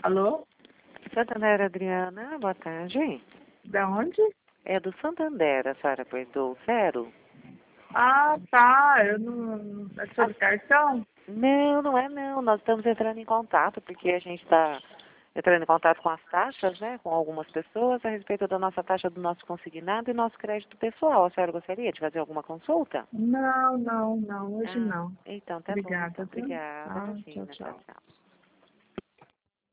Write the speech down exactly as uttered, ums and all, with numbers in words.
Alô? Santander, Adriana, boa tarde. Da onde? É do Santander, a senhora apertou o zero? Ah, tá. Eu não... É sobre cartão? Não, não é não. Nós estamos entrando em contato, porque a gente está entrando em contato com as taxas, né, com algumas pessoas, a respeito da nossa taxa do nosso consignado e nosso crédito pessoal. A senhora gostaria de fazer alguma consulta? Não, não, não. Hoje Ah, não. então tá bom, Obrigada, então. viu? Obrigada, Ah, tchau, imagina. Tchau, tchau. tchau.